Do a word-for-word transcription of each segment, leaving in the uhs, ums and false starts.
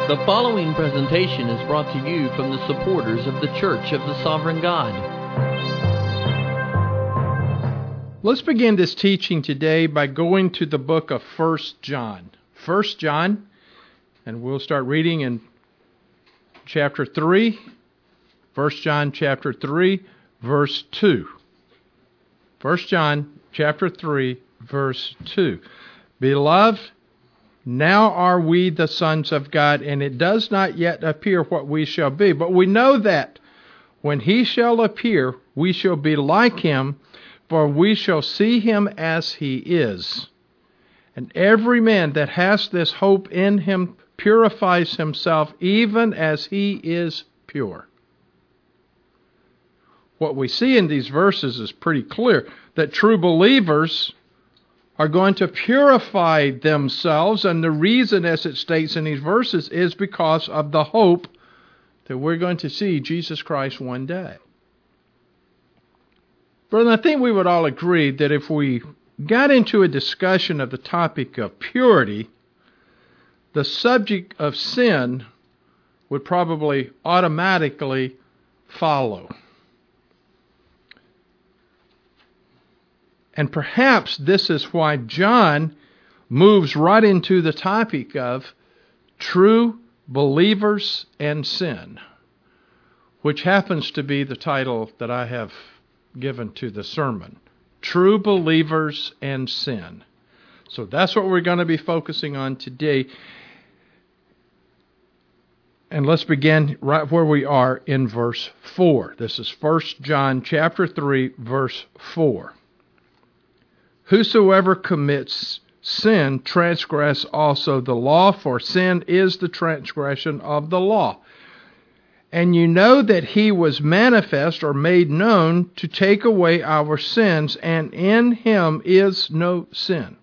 The following presentation is brought to you from the supporters of the Church of the Sovereign God. Let's begin this teaching today by going to the book of First John. First John, and we'll start reading in chapter three. First John chapter three, verse two. First John chapter three, verse two. Beloved, now are we the sons of God, and it does not yet appear what we shall be. But we know that when he shall appear, we shall be like him, for we shall see him as he is. And every man that has this hope in him purifies himself even as he is pure. What we see in these verses is pretty clear, that true believers are going to purify themselves, and the reason, as it states in these verses, is because of the hope that we're going to see Jesus Christ one day. Brother, I think we would all agree that if we got into a discussion of the topic of purity, the subject of sin would probably automatically follow. And perhaps this is why John moves right into the topic of true believers and sin, which happens to be the title that I have given to the sermon. True believers and sin. So that's what we're going to be focusing on today. And let's begin right where we are in verse four. This is First John chapter three, verse four. Whosoever commits sin transgress also the law, for sin is the transgression of the law. And you know that he was manifest or made known to take away our sins, and in him is no sin.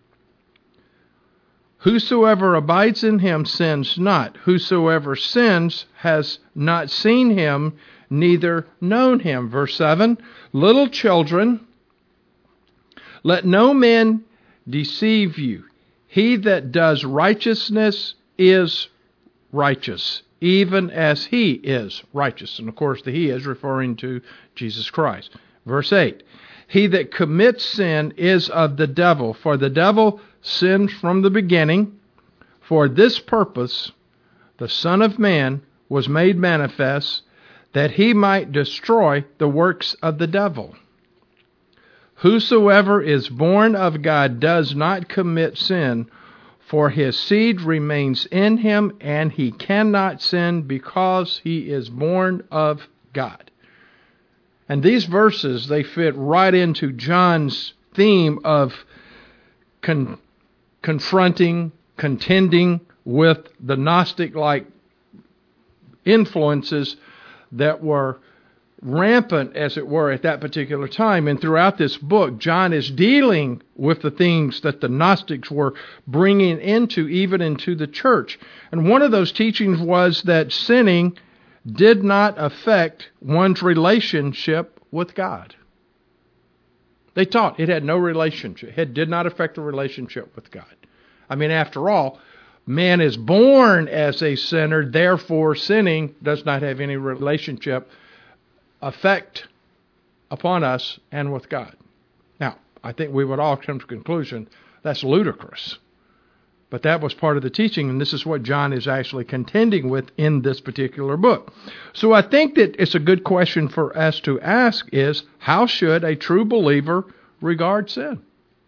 Whosoever abides in him sins not. Whosoever sins has not seen him, neither known him. Verse seven, little children, let no man deceive you. He that does righteousness is righteous, even as he is righteous. And of course, the he is referring to Jesus Christ. Verse eight, he that commits sin is of the devil, for the devil sinned from the beginning. For this purpose the Son of Man was made manifest, that he might destroy the works of the devil. Whosoever is born of God does not commit sin, for his seed remains in him, and he cannot sin because he is born of God. And these verses, they fit right into John's theme of con- confronting, contending with the Gnostic-like influences that were rampant, as it were, at that particular time. And throughout this book, John is dealing with the things that the Gnostics were bringing into, even into the church. And one of those teachings was that sinning did not affect one's relationship with God. They taught it had no relationship. It did not affect the relationship with God. I mean, after all, man is born as a sinner, therefore sinning does not have any relationship effect upon us and with God. Now, I think we would all come to the conclusion that's ludicrous. But that was part of the teaching, and this is what John is actually contending with in this particular book. So I think that it's a good question for us to ask is, how should a true believer regard sin?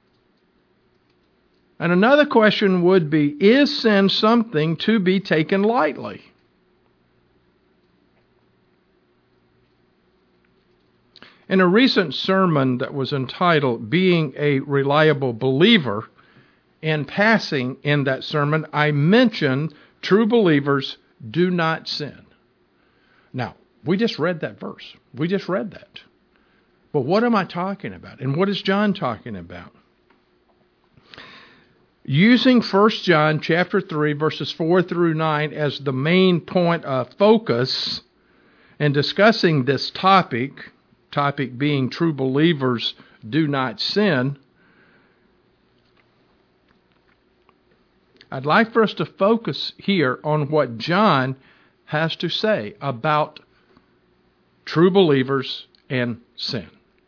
And another question would be, is sin something to be taken lightly? In a recent sermon that was entitled, Being a Reliable Believer, in passing in that sermon, I mentioned true believers do not sin. Now, we just read that verse. We just read that. But what am I talking about? And what is John talking about? Using First John chapter three, verses four through nine as the main point of focus in discussing this topic, topic being true believers do not sin, I'd like for us to focus here on what John has to say about true believers and sin.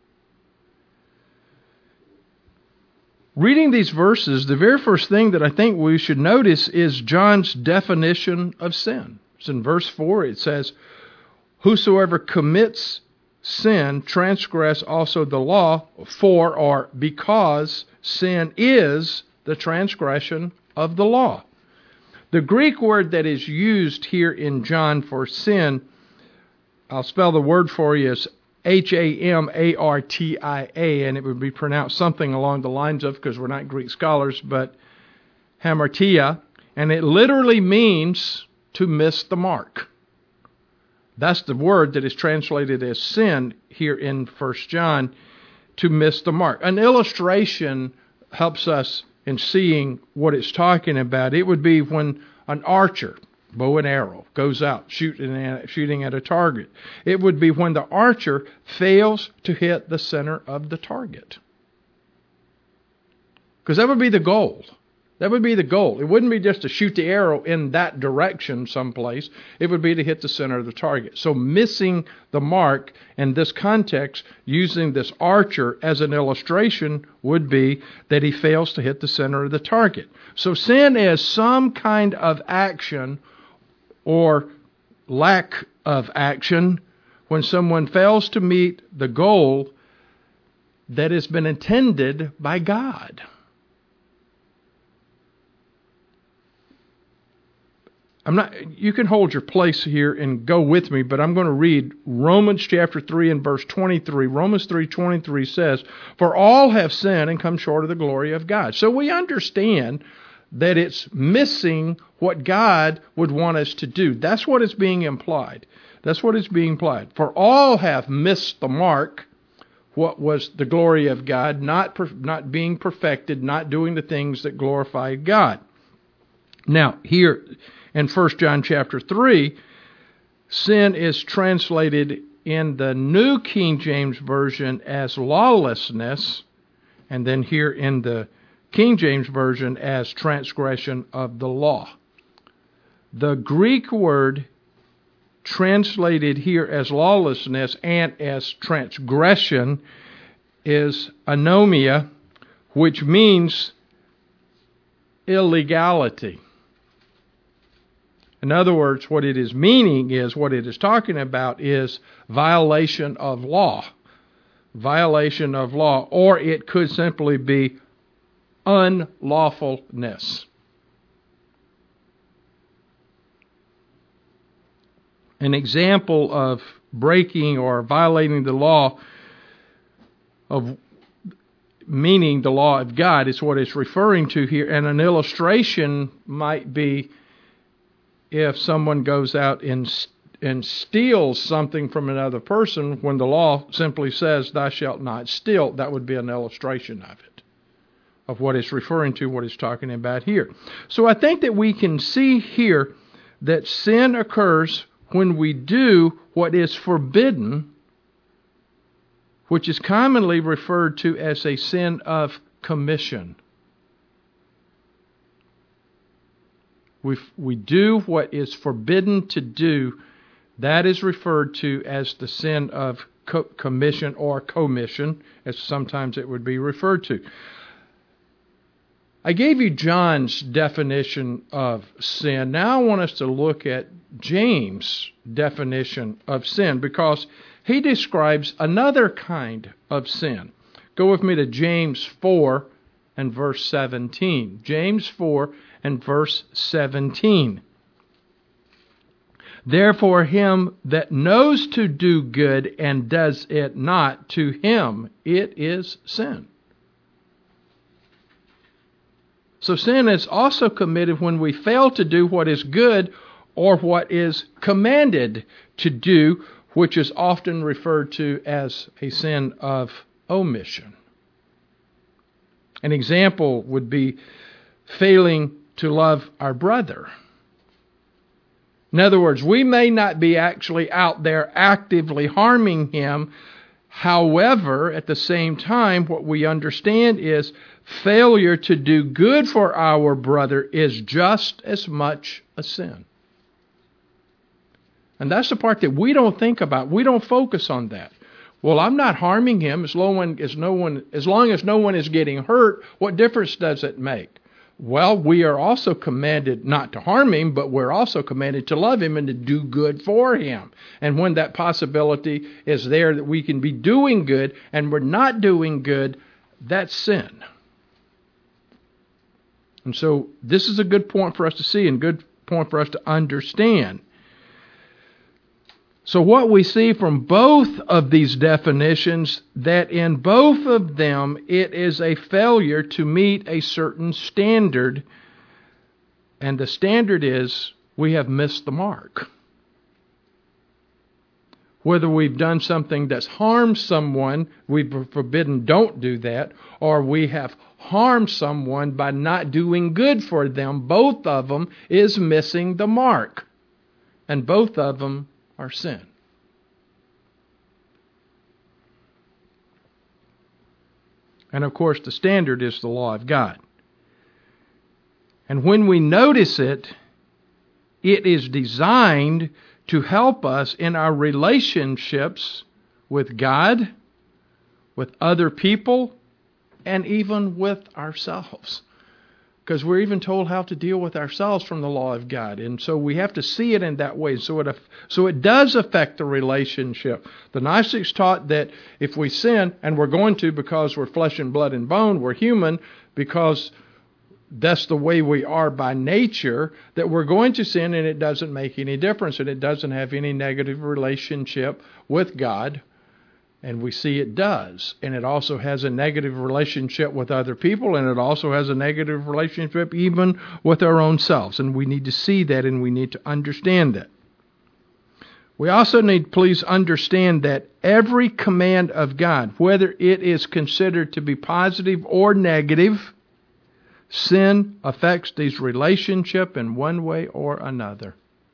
Reading these verses, the very first thing that I think we should notice is John's definition of sin. It's in verse four. It says, "Whosoever commits sin transgress also the law, for or because sin is the transgression of the law." The Greek word that is used here in John for sin, I'll spell the word for you, is H A M A R T I A, and it would be pronounced something along the lines of, because we're not Greek scholars, but hamartia, and it literally means to miss the mark. That's the word that is translated as sin here in First John, to miss the mark. An illustration helps us in seeing what it's talking about. It would be when an archer, bow and arrow, goes out shooting at, shooting at a target. It would be when the archer fails to hit the center of the target. Because that would be the goal. That would be the goal. It wouldn't be just to shoot the arrow in that direction someplace. It would be to hit the center of the target. So missing the mark in this context, using this archer as an illustration, would be that he fails to hit the center of the target. So sin is some kind of action or lack of action when someone fails to meet the goal that has been intended by God. I'm not. You can hold your place here and go with me, but I'm going to read Romans chapter three and verse twenty-three. Romans three twenty-three says, "For all have sinned and come short of the glory of God." So we understand that it's missing what God would want us to do. That's what is being implied. That's what is being implied. For all have missed the mark, what was the glory of God, not not being perfected, not doing the things that glorified God. Now, here in First John chapter three, sin is translated in the New King James Version as lawlessness, and then here in the King James Version as transgression of the law. The Greek word translated here as lawlessness and as transgression is anomia, which means illegality. In other words, what it is meaning is, what it is talking about is violation of law. Violation of law, or it could simply be unlawfulness. An example of breaking or violating the law, of meaning the law of God, is what it's referring to here. And an illustration might be if someone goes out and and steals something from another person when the law simply says, "Thou shalt not steal." That would be an illustration of it, of what it's referring to, what it's talking about here. So I think that we can see here that sin occurs when we do what is forbidden, which is commonly referred to as a sin of commission. We we do what is forbidden to do. That is referred to as the sin of co- commission or commission, as sometimes it would be referred to. I gave you John's definition of sin. Now I want us to look at James' definition of sin, because he describes another kind of sin. Go with me to James four and verse seventeen. James four and verse seventeen. "Therefore him that knows to do good and does it not, to him it is sin." So sin is also committed when we fail to do what is good or what is commanded to do, which is often referred to as a sin of omission. An example would be failing to love our brother. In other words, we may not be actually out there actively harming him. However, at the same time, what we understand is failure to do good for our brother is just as much a sin. And that's the part that we don't think about. We don't focus on that. Well, I'm not harming him as long as no one, as long as no one is getting hurt. What difference does it make? Well, we are also commanded not to harm him, but we're also commanded to love him and to do good for him. And when that possibility is there that we can be doing good and we're not doing good, that's sin. And so this is a good point for us to see and good point for us to understand. So what we see from both of these definitions, that in both of them it is a failure to meet a certain standard, and the standard is we have missed the mark. Whether we've done something that's harmed someone, we've forbidden don't do that, or we have harmed someone by not doing good for them, both of them is missing the mark. And both of them are sin. And of course, the standard is the law of God. And when we notice it, it is designed to help us in our relationships with God, with other people, and even with ourselves. Because we're even told how to deal with ourselves from the law of God. And so we have to see it in that way. So it, so it does affect the relationship. The Gnostics taught that if we sin, and we're going to because we're flesh and blood and bone, we're human, because that's the way we are by nature, that we're going to sin and it doesn't make any difference. And it doesn't have any negative relationship with God. And we see it does. And it also has a negative relationship with other people, and it also has a negative relationship even with our own selves. And we need to see that, and we need to understand that. We also need, please understand that every command of God, whether it is considered to be positive or negative, sin affects these relationships in one way or another.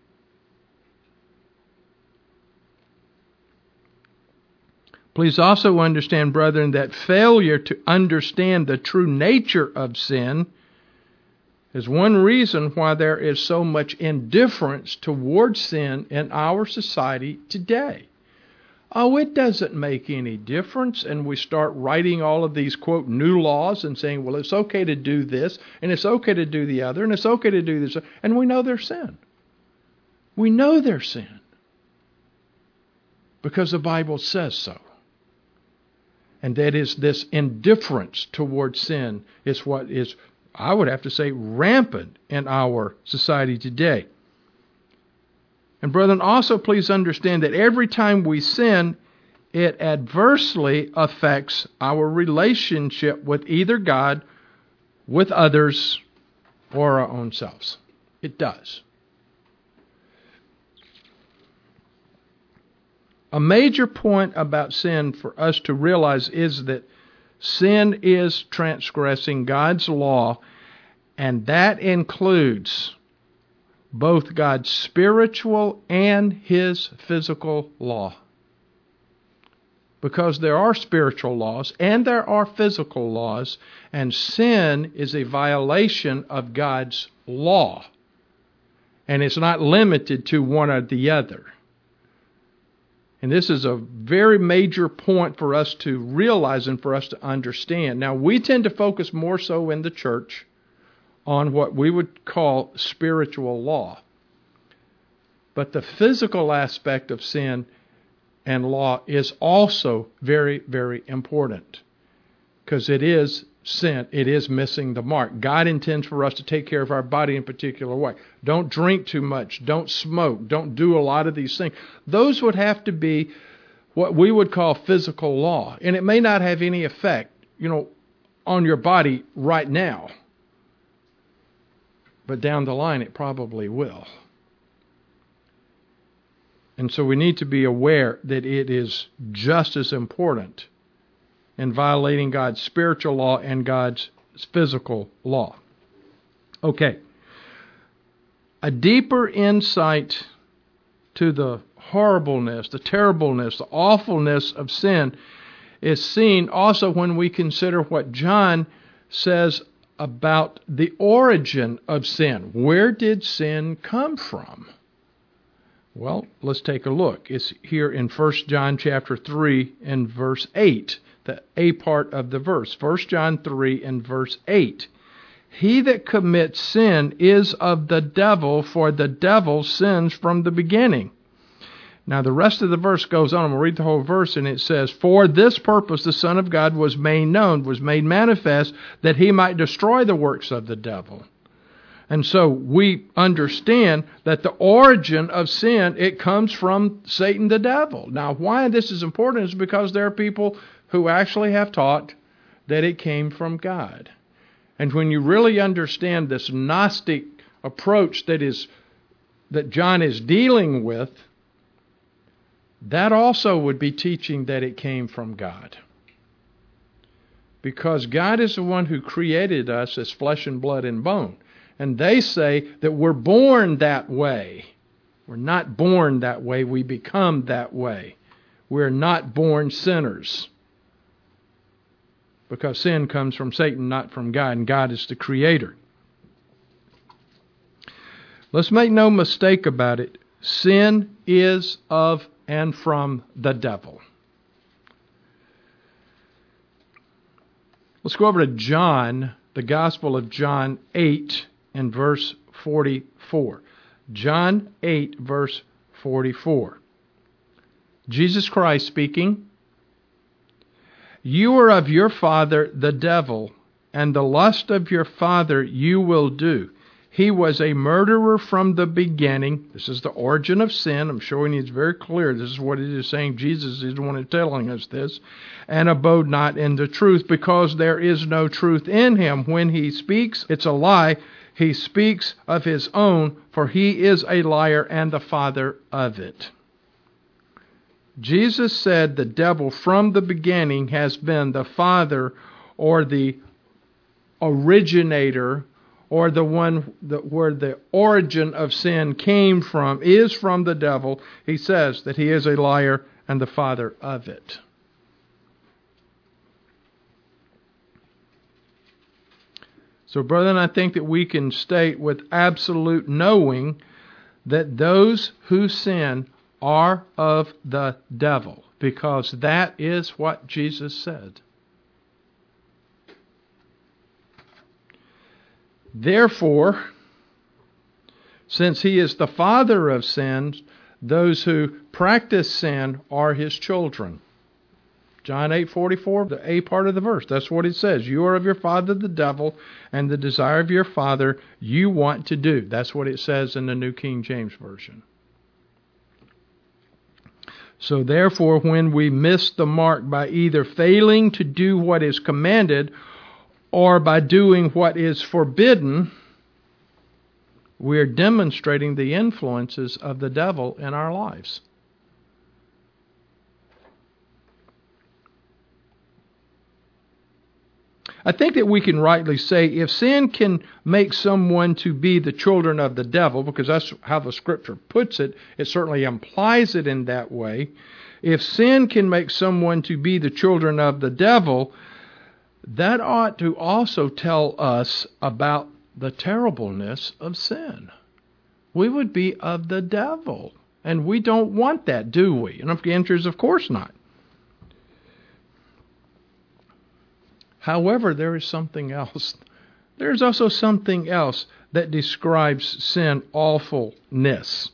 Please also understand, brethren, that failure to understand the true nature of sin is one reason why there is so much indifference towards sin in our society today. Oh, it doesn't make any difference, and we start writing all of these, quote, new laws and saying, well, it's okay to do this, and it's okay to do the other, and it's okay to do this, and we know they're sin. We know they're sin because the Bible says so. And that is this indifference towards sin is what is, I would have to say, rampant in our society today. And brethren, also please understand that every time we sin, it adversely affects our relationship with either God, with others, or our own selves. It does. A major point about sin for us to realize is that sin is transgressing God's law, and that includes both God's spiritual and His physical law. Because there are spiritual laws and there are physical laws, and sin is a violation of God's law. And it's not limited to one or the other. And this is a very major point for us to realize and for us to understand. Now, we tend to focus more so in the church on what we would call spiritual law. But the physical aspect of sin and law is also very, very important. Because it is sin. It is missing the mark. God intends for us to take care of our body in a particular way. Don't drink too much. Don't smoke. Don't do a lot of these things. Those would have to be what we would call physical law. And it may not have any effect, you know, on your body right now. But down the line, it probably will. And so we need to be aware that it is just as important in violating God's spiritual law and God's physical law. Okay. A deeper insight to the horribleness, the terribleness, the awfulness of sin is seen also when we consider what John says about the origin of sin. Where did sin come from? Well, let's take a look. It's here in First John chapter three and verse eight, the A part of the verse. First John three and verse eight. He that commits sin is of the devil, for the devil sins from the beginning. Now the rest of the verse goes on. I'm going to read the whole verse, and it says, For this purpose the Son of God was made known, was made manifest, that he might destroy the works of the devil. And so we understand that the origin of sin, it comes from Satan the devil. Now why this is important is because there are people who actually have taught that it came from God. And when you really understand this Gnostic approach that is that John is dealing with, that also would be teaching that it came from God. Because God is the one who created us as flesh and blood and bone. And they say that we're born that way. We're not born that way, we become that way. We're not born sinners. Because sin comes from Satan, not from God, and God is the creator. Let's make no mistake about it. Sin is of and from the devil. Let's go over to John, the Gospel of John eight and verse forty-four. John eight, verse forty-four. Jesus Christ speaking, You are of your father the devil, and the lust of your father you will do. He was a murderer from the beginning. This is the origin of sin. I'm showing you it's very clear. This is what it is saying. Jesus is the one telling us this. And abode not in the truth, because there is no truth in him. When he speaks, it's a lie. He speaks of his own, for he is a liar and the father of it. Jesus said the devil from the beginning has been the father or the originator or the one that where the origin of sin came from, is from the devil. He says that he is a liar and the father of it. So, brethren, I think that we can state with absolute knowing that those who sin are of the devil, because that is what Jesus said. Therefore, since he is the father of sins, those who practice sin are his children. John eight forty-four, the A part of the verse, that's what it says. You are of your father the devil, and the desire of your father you want to do. That's what it says in the New King James Version. So therefore, when we miss the mark by either failing to do what is commanded or by doing what is forbidden, we are demonstrating the influences of the devil in our lives. I think that we can rightly say if sin can make someone to be the children of the devil, because that's how the Scripture puts it, it certainly implies it in that way. If sin can make someone to be the children of the devil, that ought to also tell us about the terribleness of sin. We would be of the devil, and we don't want that, do we? And the answer is, of course not. However, there is something else. There's also something else that describes sin awfulness.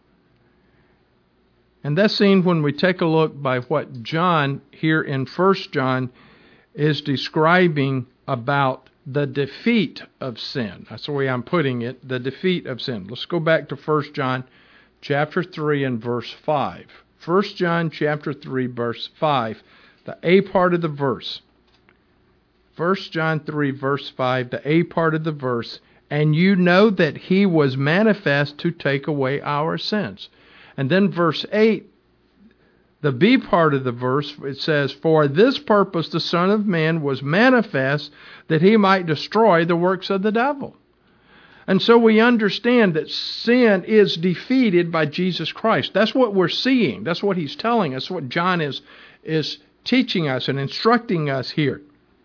And that's seen when we take a look by what John here in First John is describing about the defeat of sin. That's the way I'm putting it, the defeat of sin. Let's go back to First John chapter three and verse five. First John chapter three, verse five, the A part of the verse. First John three, verse five, the A part of the verse, and you know that he was manifest to take away our sins. And then verse eight, the B part of the verse, it says, for this purpose the Son of Man was manifest, that he might destroy the works of the devil. And so we understand that sin is defeated by Jesus Christ. That's what we're seeing. That's what he's telling us, what John is, is teaching us and instructing us here.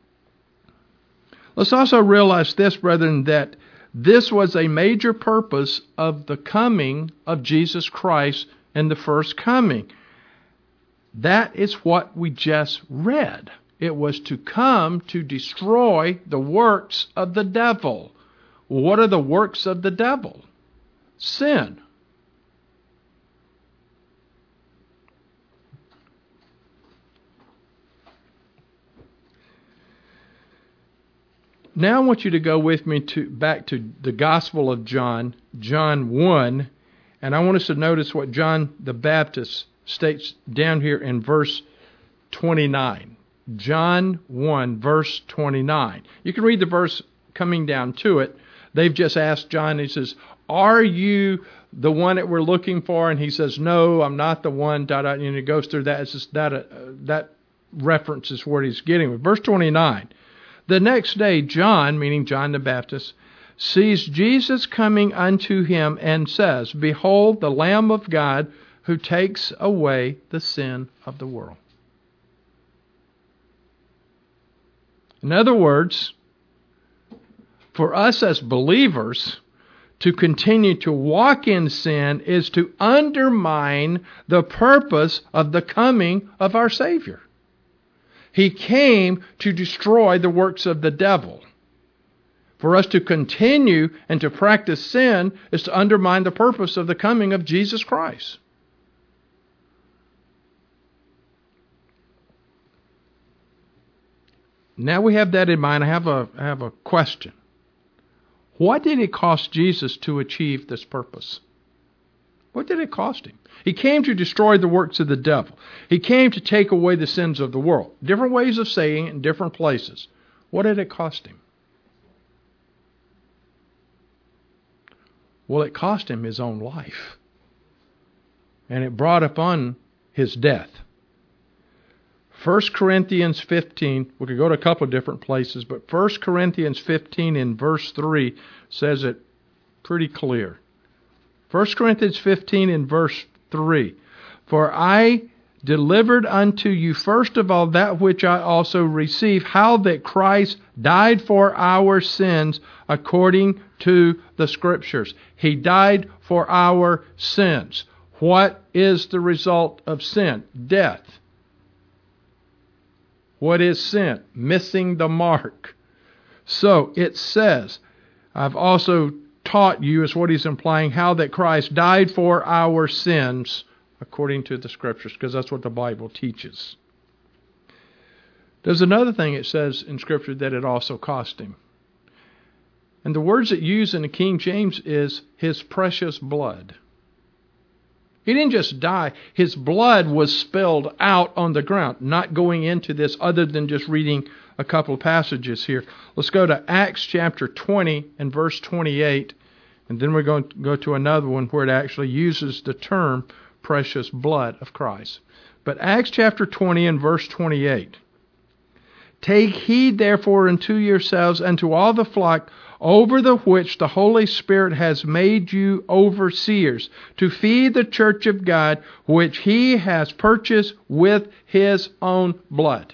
Let's also realize this, brethren, that this was a major purpose of the coming of Jesus Christ and the first coming. That is what we just read. It was to come to destroy the works of the devil. What are the works of the devil? Sin. Now I want you to go with me to back to the Gospel of John, John one, and I want us to notice what John the Baptist states down here in verse twenty-nine. John one, verse twenty-nine. You can read the verse coming down to it. They've just asked John, he says, are you the one that we're looking for? And he says, no, I'm not the one. Da, da, and he goes through that. It's just that, uh, that reference is what he's getting with. Verse twenty-nine. The next day, John, meaning John the Baptist, sees Jesus coming unto him and says, behold, the Lamb of God who takes away the sin of the world. In other words, for us as believers, to continue to walk in sin is to undermine the purpose of the coming of our Savior. He came to destroy the works of the devil. For us to continue and to practice sin is to undermine the purpose of the coming of Jesus Christ. Now we have that in mind. I have a, I have a question. What did it cost Jesus to achieve this purpose? What did it cost him? He came to destroy the works of the devil. He came to take away the sins of the world. Different ways of saying it in different places. What did it cost him? Well, it cost him his own life. And it brought upon his death. First Corinthians fifteen, we could go to a couple of different places, but First Corinthians fifteen in verse three says it pretty clear. First Corinthians fifteen in verse three. For I delivered unto you first of all that which I also received, how that Christ died for our sins according to the Scriptures. He died for our sins. What is the result of sin? Death. What is sin? Missing the mark. So it says, I've also taught you, is what he's implying, how that Christ died for our sins according to the Scriptures, because that's what the Bible teaches. There's another thing it says in Scripture that it also cost him. And the words it used in the King James is his precious blood. He didn't just die. His blood was spilled out on the ground. Not going into this other than just reading a couple of passages here. Let's go to Acts chapter twenty and verse twenty-eight. And then we're going to go to another one where it actually uses the term precious blood of Christ. But Acts chapter twenty and verse twenty-eight. Take heed therefore unto yourselves and to all the flock over the which the Holy Spirit has made you overseers, to feed the church of God, which he has purchased with his own blood.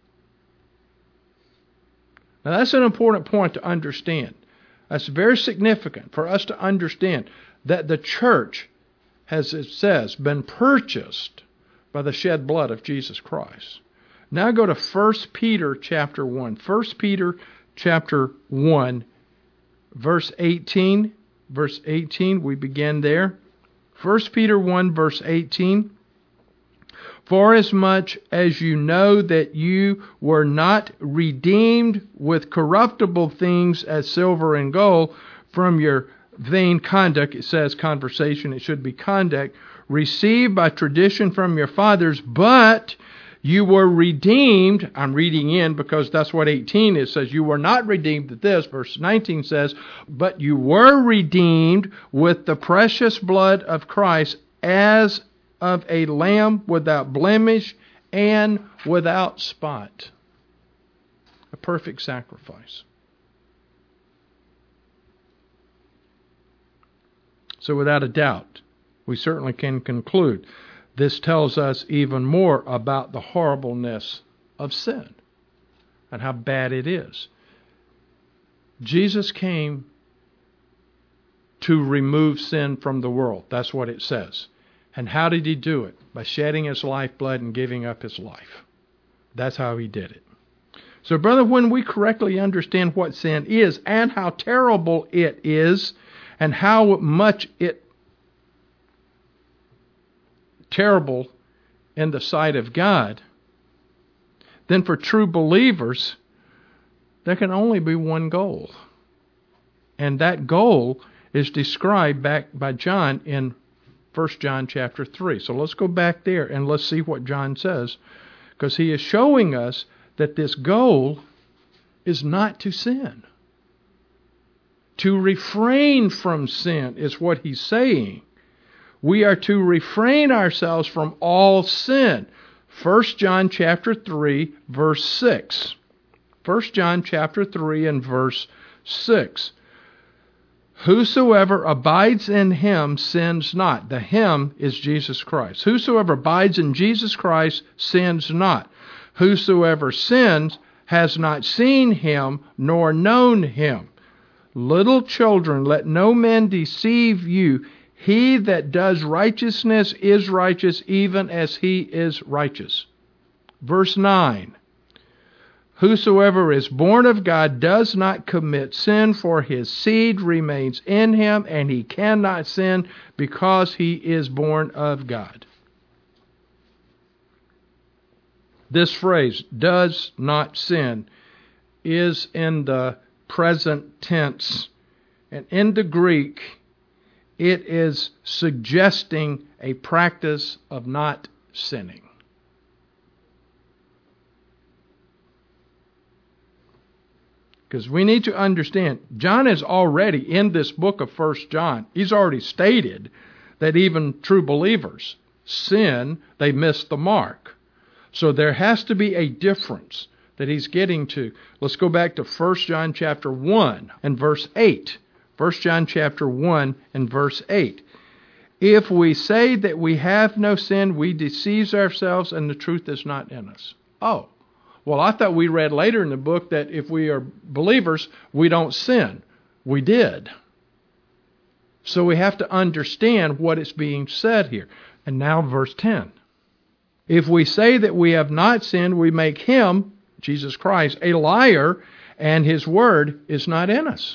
Now that's an important point to understand. That's very significant for us to understand that the church has, it says, been purchased by the shed blood of Jesus Christ. Now go to First Peter chapter one. First Peter chapter one. Verse eighteen, verse eighteen, we begin there. First Peter one, verse eighteen. Forasmuch as you know that you were not redeemed with corruptible things as silver and gold from your vain conduct, it says conversation, it should be conduct, received by tradition from your fathers, but you were redeemed. I'm reading in because that's what eighteen is. It says you were not redeemed at this. Verse nineteen says, but you were redeemed with the precious blood of Christ as of a lamb without blemish and without spot. A perfect sacrifice. So without a doubt, we certainly can conclude this tells us even more about the horribleness of sin and how bad it is. Jesus came to remove sin from the world. That's what it says. And how did he do it? By shedding his lifeblood and giving up his life. That's how he did it. So, brother, when we correctly understand what sin is and how terrible it is and how much it terrible in the sight of God, then for true believers, there can only be one goal. And that goal is described back by John in First John chapter three. So let's go back there and let's see what John says, because he is showing us that this goal is not to sin. To refrain from sin is what he's saying. We are to refrain ourselves from all sin. First John chapter three, verse six. First John chapter three and verse six. Whosoever abides in him sins not. The him is Jesus Christ. Whosoever abides in Jesus Christ sins not. Whosoever sins has not seen him nor known him. Little children, let no man deceive you. He that does righteousness is righteous, even as he is righteous. Verse nine. Whosoever is born of God does not commit sin, for his seed remains in him, and he cannot sin because he is born of God. This phrase, does not sin, is in the present tense. And in the Greek, it is suggesting a practice of not sinning. Because we need to understand, John is already in this book of First John, he's already stated that even true believers sin, they miss the mark. So there has to be a difference that he's getting to. Let's go back to First John chapter one and verse eight. First John chapter one and verse eight. If we say that we have no sin, we deceive ourselves and the truth is not in us. Oh, well, I thought we read later in the book that if we are believers, we don't sin. We did. So we have to understand what is being said here. And now verse ten. If we say that we have not sinned, we make him, Jesus Christ, a liar, and his word is not in us.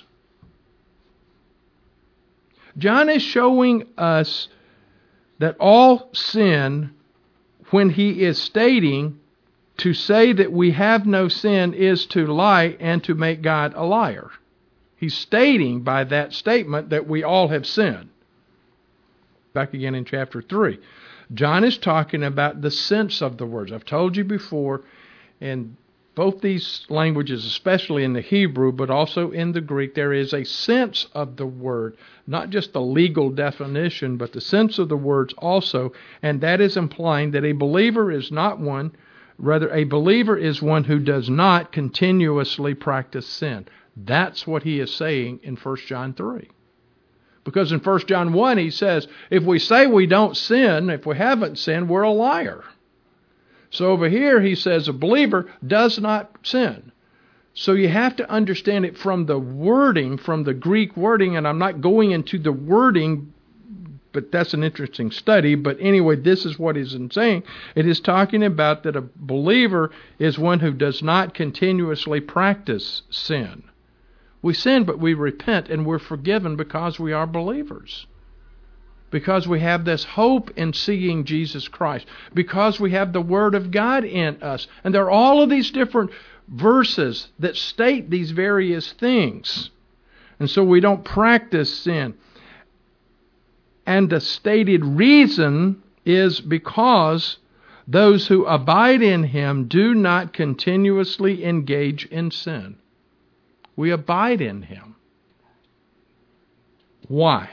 John is showing us that all sin, when he is stating to say that we have no sin, is to lie and to make God a liar. He's stating by that statement that we all have sinned. Back again in chapter three. John is talking about the sense of the words. I've told you before, in both these languages, especially in the Hebrew, but also in the Greek, there is a sense of the word, not just the legal definition, but the sense of the words also, and that is implying that a believer is not one, rather a believer is one who does not continuously practice sin. That's what he is saying in First John three. Because in First John one he says, if we say we don't sin, if we haven't sinned, we're a liar. So over here he says a believer does not sin. So you have to understand it from the wording, from the Greek wording, and I'm not going into the wording, but that's an interesting study. But anyway, this is what he's saying. It is talking about that a believer is one who does not continuously practice sin. We sin, but we repent, and we're forgiven because we are believers. Because we have this hope in seeing Jesus Christ. Because we have the Word of God in us. And there are all of these different verses that state these various things. And so we don't practice sin. And the stated reason is because those who abide in Him do not continuously engage in sin. We abide in Him. Why?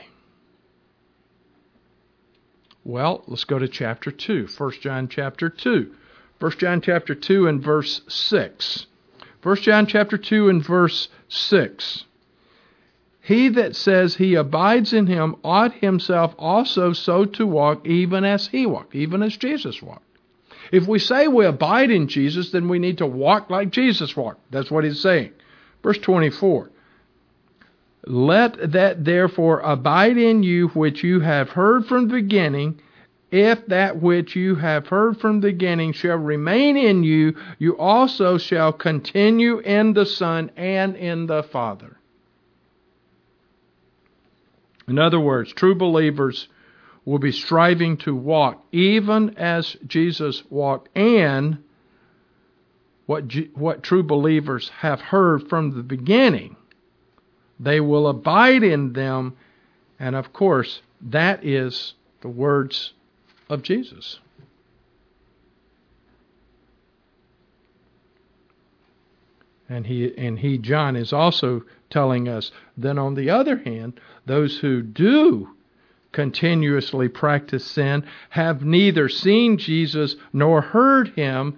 Well, let's go to chapter two. First John chapter two. First John chapter two and verse six. First John chapter two and verse six. He that says he abides in him ought himself also so to walk, even as he walked, even as Jesus walked. If we say we abide in Jesus, then we need to walk like Jesus walked. That's what he's saying. Verse twenty-four. Let that therefore abide in you which you have heard from the beginning. If that which you have heard from the beginning shall remain in you, you also shall continue in the Son and in the Father. In other words, true believers will be striving to walk even as Jesus walked, and what, what true believers have heard from the beginning, they will abide in them, and of course, that is the words of Jesus. And he, and he, John, is also telling us, then on the other hand, those who do continuously practice sin have neither seen Jesus nor heard him,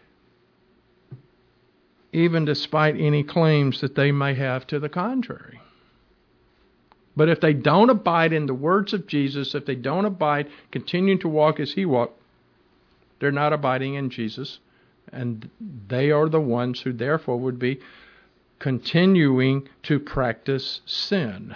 even despite any claims that they may have to the contrary. But if they don't abide in the words of Jesus, if they don't abide, continuing to walk as he walked, they're not abiding in Jesus, and they are the ones who therefore would be continuing to practice sin.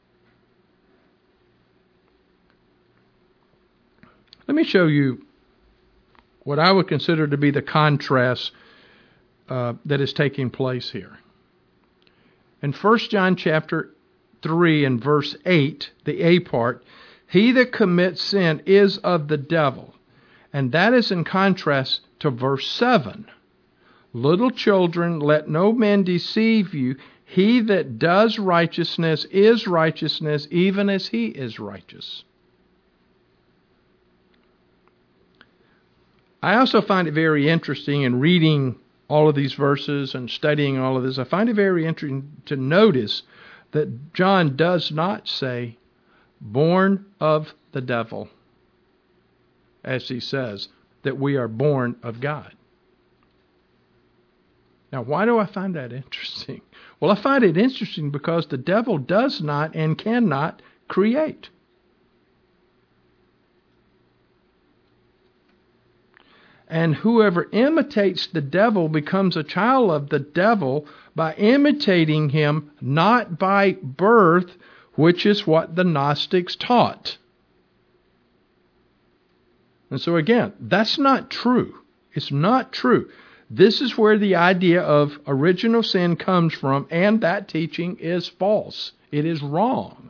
Let me show you what I would consider to be the contrast uh, that is taking place here. In First John chapter three and verse eight, the A part, he that commits sin is of the devil. And that is in contrast to verse seven. Little children, let no man deceive you. He that does righteousness is righteousness, even as he is righteous. I also find it very interesting in reading all of these verses and studying all of this. I find it very interesting to notice that John does not say, born of the devil, as he says, that we are born of God. Now, why do I find that interesting? Well, I find it interesting because the devil does not and cannot create. And whoever imitates the devil becomes a child of the devil by imitating him, not by birth, which is what the Gnostics taught. And so again, that's not true. It's not true. This is where the idea of original sin comes from, and that teaching is false. It is wrong.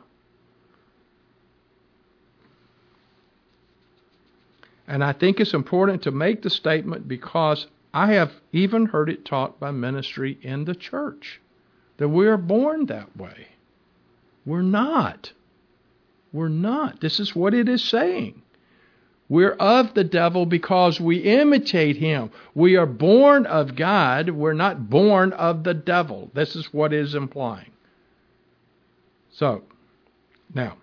And I think it's important to make the statement because I have even heard it taught by ministry in the church that we are born that way. We're not. We're not. This is what it is saying. We're of the devil because we imitate him. We are born of God. We're not born of the devil. This is what it is implying. So, now,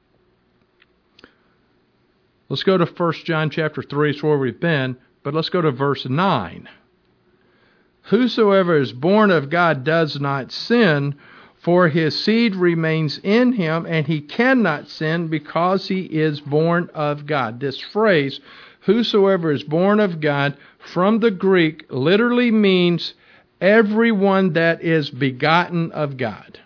let's go to First John chapter three. It's where we've been, but let's go to verse nine. Whosoever is born of God does not sin, for his seed remains in him, and he cannot sin because he is born of God. This phrase, whosoever is born of God, from the Greek, literally means everyone that is begotten of God.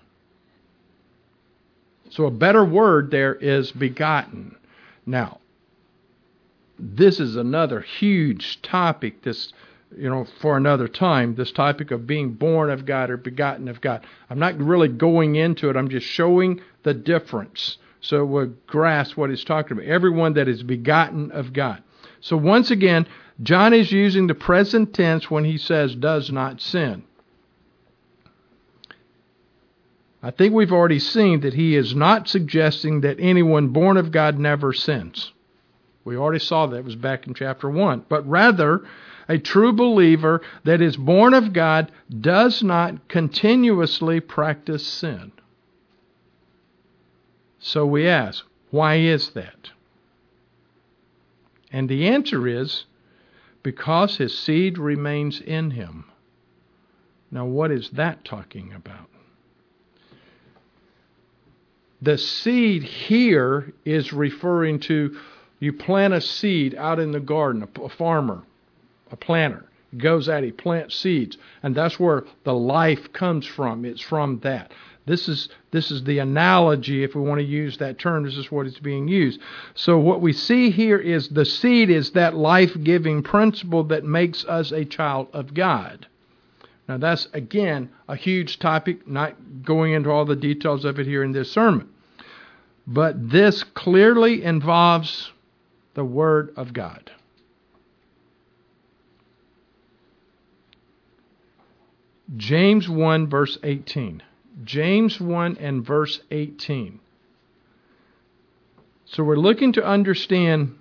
So a better word there is begotten. Now, this is another huge topic, this, you know, for another time, this topic of being born of God or begotten of God. I'm not really going into it. I'm just showing the difference so we'll grasp what he's talking about. Everyone that is begotten of God. So once again, John is using the present tense when he says does not sin. I think we've already seen that he is not suggesting that anyone born of God never sins. We already saw that. It was back in chapter one. But rather, a true believer that is born of God does not continuously practice sin. So we ask, why is that? And the answer is, because his seed remains in him. Now, what is that talking about? The seed here is referring to, you plant a seed out in the garden, a, a farmer, a planter. He goes out, he plants seeds, and that's where the life comes from. It's from that. This is this is the analogy, if we want to use that term. This is what it's being used. So what we see here is the seed is that life-giving principle that makes us a child of God. Now that's, again, a huge topic, not going into all the details of it here in this sermon. But this clearly involves the Word of God. James one, verse eighteen. James one and verse eighteen. So we're looking to understand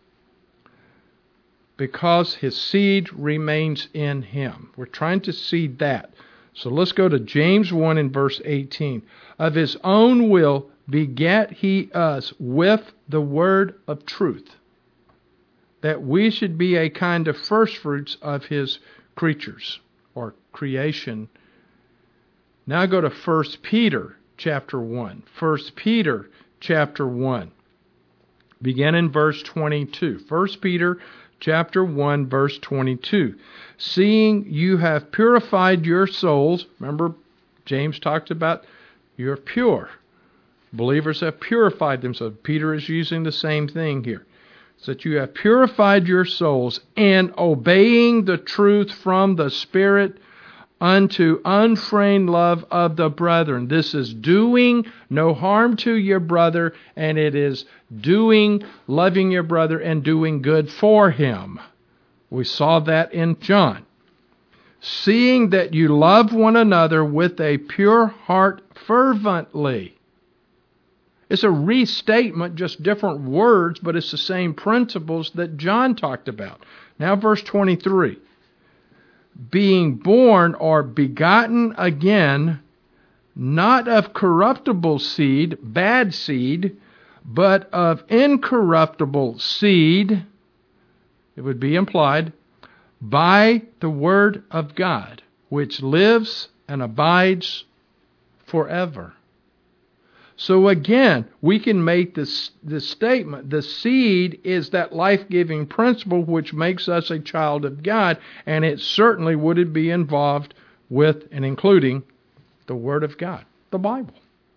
because his seed remains in him. We're trying to see that. So let's go to James one and verse eighteen. Of his own will begat he us with the word of truth, that we should be a kind of firstfruits of his creatures, or creation. Now go to First Peter chapter one. First Peter chapter one. Begin in verse twenty-two. First Peter chapter one, verse twenty-two. Seeing you have purified your souls. Remember, James talked about you're pure. Believers have purified themselves. Peter is using the same thing here. So that you have purified your souls and obeying the truth from the Spirit unto unfeigned love of the brethren. This is doing no harm to your brother, and it is doing, loving your brother, and doing good for him. We saw that in John. Seeing that you love one another with a pure heart fervently. It's a restatement, just different words, but it's the same principles that John talked about. Now verse twenty-three. Being born or begotten again, not of corruptible seed, bad seed, but of incorruptible seed, it would be implied, by the word of God, which lives and abides forever. So again, we can make this, this statement. The seed is that life-giving principle which makes us a child of God, and it certainly would be involved with and including the Word of God, the Bible.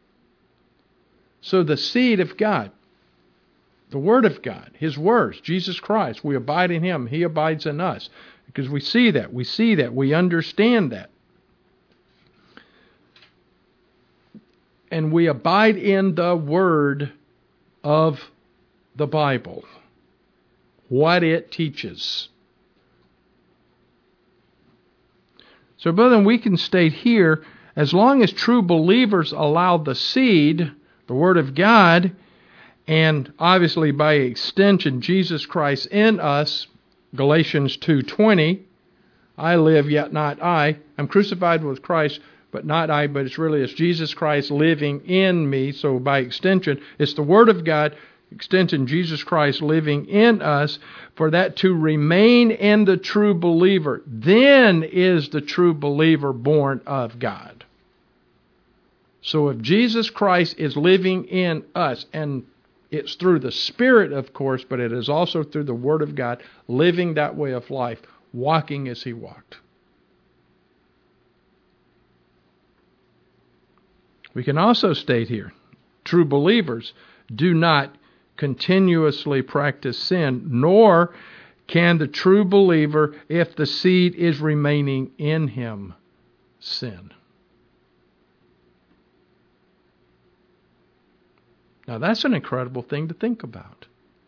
So the seed of God, the Word of God, His words, Jesus Christ, we abide in Him, He abides in us. Because we see that, we see that, we understand that. And we abide in the Word of the Bible, what it teaches. So, brethren, we can state here, as long as true believers allow the seed, the Word of God, and obviously by extension Jesus Christ in us, Galatians two twenty, I live, yet not I. I'm crucified with Christ, but not I, but it's really it's Jesus Christ living in me. So by extension, it's the Word of God, extension Jesus Christ living in us, for that to remain in the true believer. Then is the true believer born of God. So if Jesus Christ is living in us, and it's through the Spirit, of course, but it is also through the Word of God, living that way of life, walking as He walked. We can also state here, true believers do not continuously practice sin, nor can the true believer, if the seed is remaining in him, sin. Now that's an incredible thing to think about.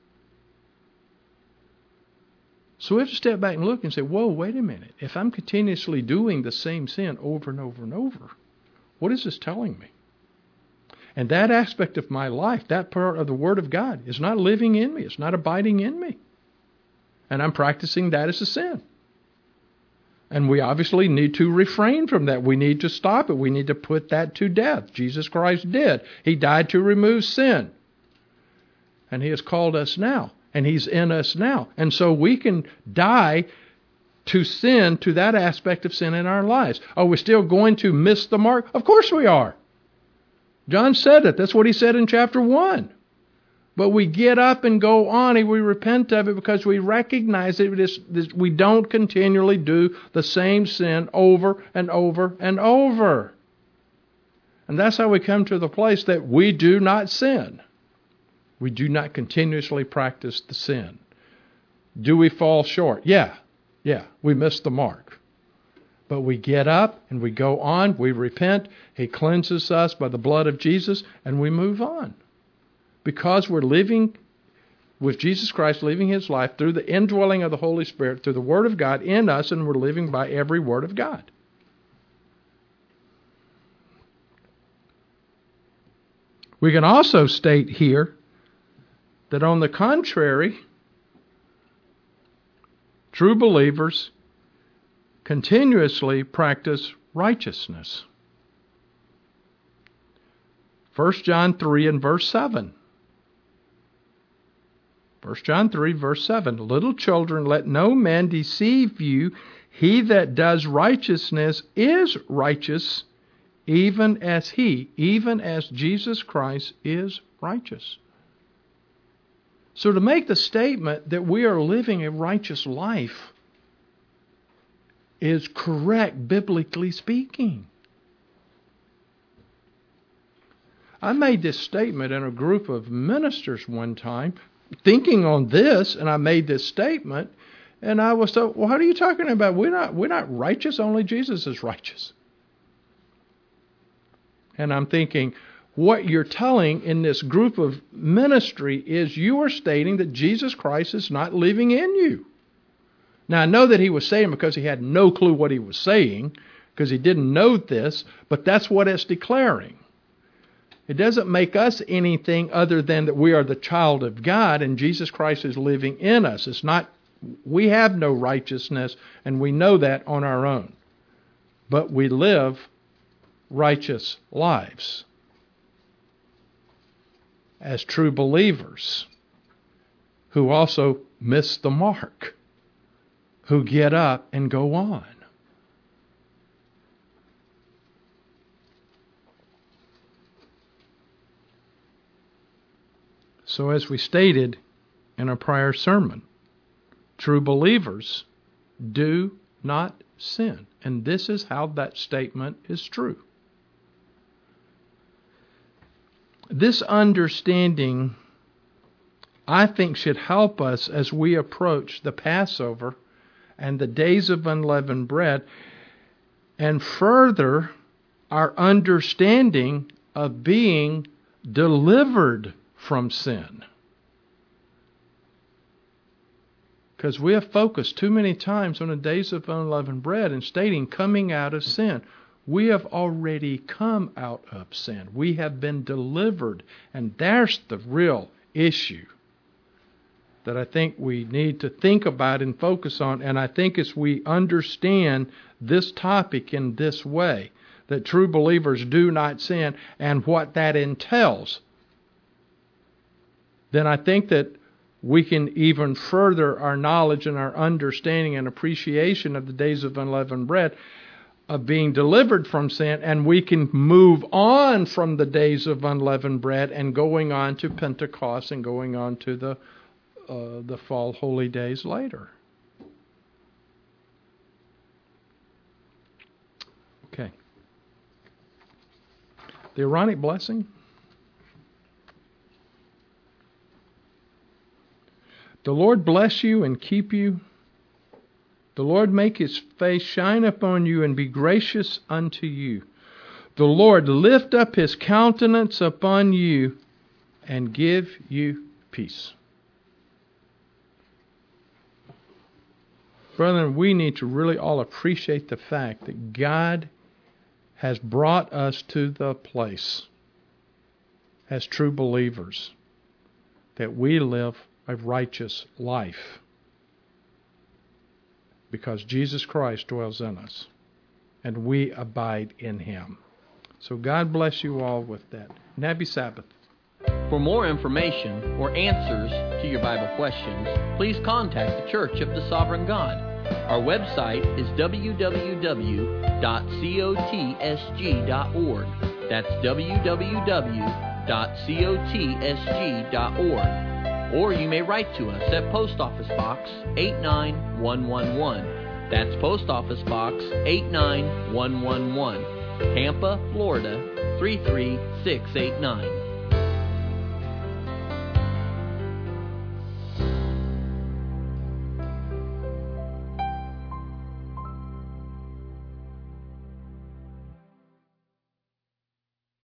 So we have to step back and look and say, whoa, wait a minute. If I'm continuously doing the same sin over and over and over, what is this telling me? And that aspect of my life, that part of the Word of God, is not living in me. It's not abiding in me. And I'm practicing that as a sin. And we obviously need to refrain from that. We need to stop it. We need to put that to death. Jesus Christ did. He died to remove sin. And He has called us now. And He's in us now. And so we can die to sin, to that aspect of sin in our lives. Are we still going to miss the mark? Of course we are. John said it. That's what he said in chapter one. But we get up and go on and we repent of it because we recognize that this, this, we don't continually do the same sin over and over and over. And that's how we come to the place that we do not sin. We do not continuously practice the sin. Do we fall short? Yeah, yeah, we miss the mark. But we get up and we go on, we repent, He cleanses us by the blood of Jesus, and we move on. Because we're living with Jesus Christ, living His life through the indwelling of the Holy Spirit, through the Word of God in us, and we're living by every Word of God. We can also state here that on the contrary, true believers continuously practice righteousness. First John three and verse seven. First John three, verse seven. Little children, let no man deceive you. He that does righteousness is righteous, even as he, even as Jesus Christ is righteous. So to make the statement that we are living a righteous life is correct, biblically speaking. I made this statement in a group of ministers one time, thinking on this, and I made this statement, and I was told, well, what are you talking about? We're not, we're not righteous, only Jesus is righteous. And I'm thinking, what you're telling in this group of ministry is you are stating that Jesus Christ is not living in you. Now, I know that he was saying because he had no clue what he was saying, because he didn't know this, but that's what it's declaring. It doesn't make us anything other than that we are the child of God and Jesus Christ is living in us. It's not, we have no righteousness, and we know that on our own. But we live righteous lives as true believers who also miss the mark, who get up and go on. So as we stated in a prior sermon, true believers do not sin. And this is how that statement is true. This understanding, I think, should help us as we approach the Passover and the days of unleavened bread, and further our understanding of being delivered from sin. Because we have focused too many times on the days of unleavened bread and stating coming out of sin. We have already come out of sin. We have been delivered. And that's the real issue that I think we need to think about and focus on. And I think as we understand this topic in this way, that true believers do not sin and what that entails, then I think that we can even further our knowledge and our understanding and appreciation of the days of unleavened bread, of being delivered from sin, and we can move on from the days of unleavened bread and going on to Pentecost and going on to the uh, the fall holy days later. Okay. The Aaronic blessing. The Lord bless you and keep you. The Lord make His face shine upon you and be gracious unto you. The Lord lift up His countenance upon you and give you peace. Brethren, we need to really all appreciate the fact that God has brought us to the place as true believers that we live a righteous life because Jesus Christ dwells in us and we abide in Him. So God bless you all with that. And happy Sabbath. For more information or answers to your Bible questions, please contact the Church of the Sovereign God. Our website is w w w dot cot s g dot org. That's w w w dot cotsg dot org. Or you may write to us at Post Office Box eight nine one one one. That's Post Office Box eight nine one one one, Tampa, Florida three three six eight nine.